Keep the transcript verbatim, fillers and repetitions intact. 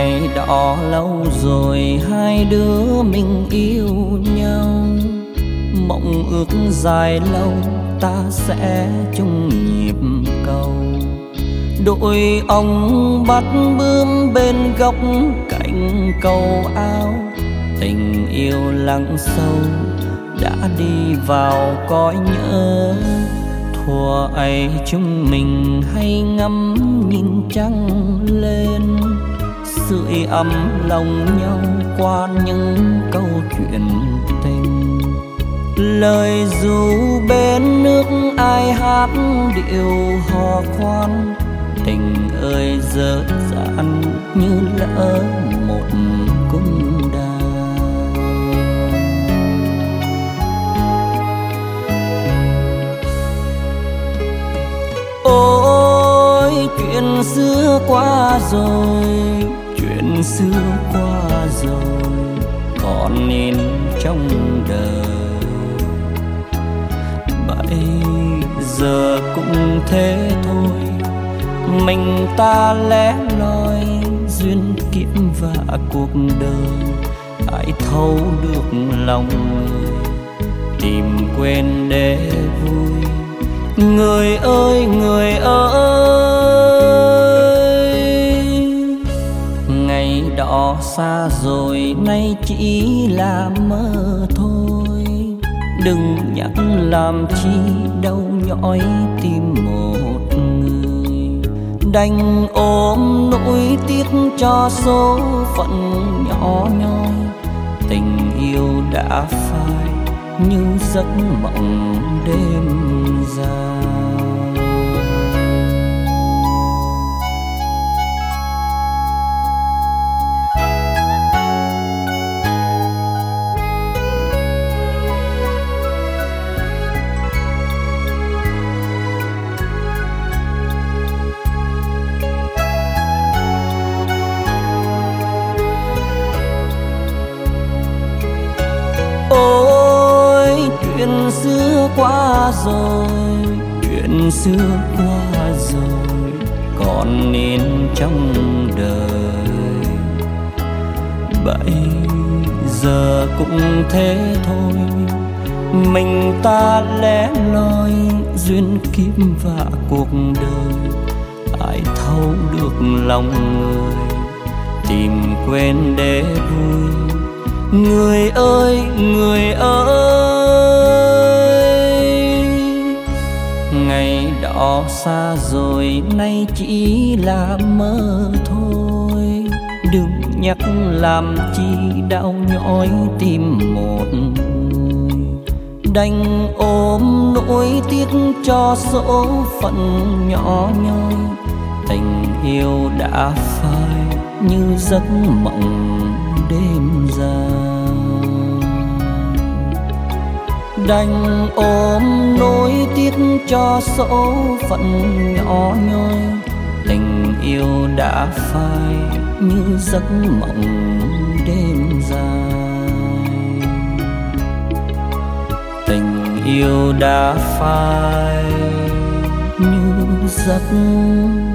Ngày đó lâu rồi hai đứa mình yêu nhau, mộng ước dài lâu ta sẽ chung nhịp cầu. Đội ông bắt bướm bên góc cạnh cầu ao, tình yêu lắng sâu đã đi vào cõi nhớ. Thuở ấy chúng mình hay ngắm nhìn trăng lên, sưởi ấm lòng nhau qua những câu chuyện tình. Lời ru bên nước ai hát điệu hò khoan, tình ơi dở dang như lỡ một cung đàn. Ôi chuyện xưa qua rồi, chuyện xưa qua rồi, còn in trong đời. Bây giờ cũng thế thôi, mình ta lẻ loi duyên kiếp và cuộc đời. Ai thấu được lòng người, tìm quên để vui. Người ơi người ơi, ngày đó xa rồi nay chỉ là mơ thôi. Đừng nhắc làm chi đau nhói tim một người, đành ôm nỗi tiếc cho số phận nhỏ nhoi. Tình yêu đã phai như giấc mộng đêm dài. Chuyện xưa qua rồi, chuyện xưa qua rồi, còn nên trong đời. Bây giờ cũng thế thôi, mình ta lẻ loi duyên kiếp và cuộc đời. Ai thấu được lòng người, tìm quên để vui. Người ơi người ơi, ngày đó xa rồi nay chỉ là mơ thôi. Đừng nhắc làm chi đau nhói tim một người, đành ôm nỗi tiếc cho số phận nhỏ nhoi. Tình yêu đã phai như giấc mộng đêm dài, đành ôm nỗi tiếc cho số phận nhỏ nhoi. Tình yêu đã phai như giấc mộng đêm dài, tình yêu đã phai như giấc